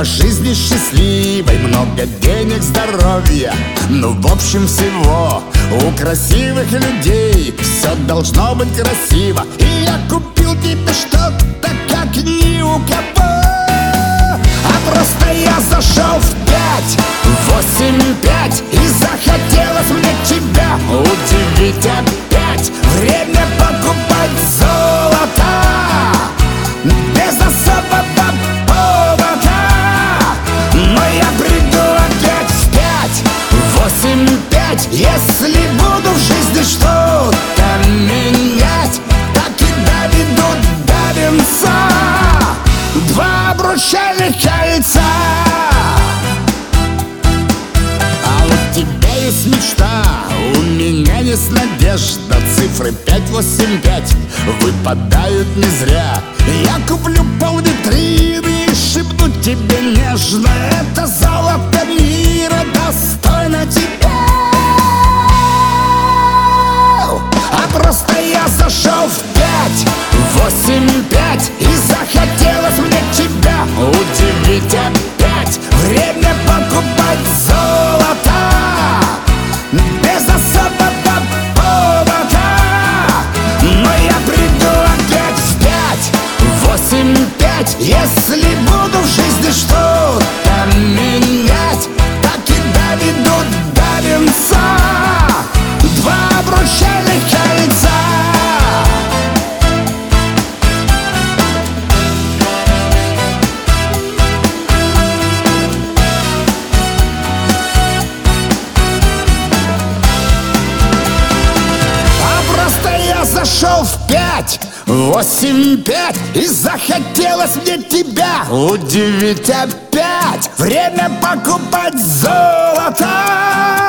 по жизни счастливой, много денег, здоровья, ну в общем всего. У красивых людей все должно быть красиво, и я купил тебе что-то, как ни у кого. А просто я зашел в 5, 8, 5, и захотелось мне тебя удивить опять. Время покупать золото без особого повода, но я приду опять в 5, 8, 5, если буду в жизни что-то менять, так и доведу до венца два обручальных кольца. А у тебя есть мечта, у меня есть надежда. Цифры 5, 8, 5 выпадают не зря. Я куплю полвитрины и шепну тебе нежно: это золото мира достойно тебя. А просто я зашел в 5, 8, 5, и захотелось мне тебя удивить опять. Время покупать золото без особого повода, но я приду опять в 5, 8, 5, если буду в жизни что-то менять, так и доведу до венца два обручальных кольца. Зашел в 5, 8, 5, и захотелось мне тебя удивить опять. Время покупать золото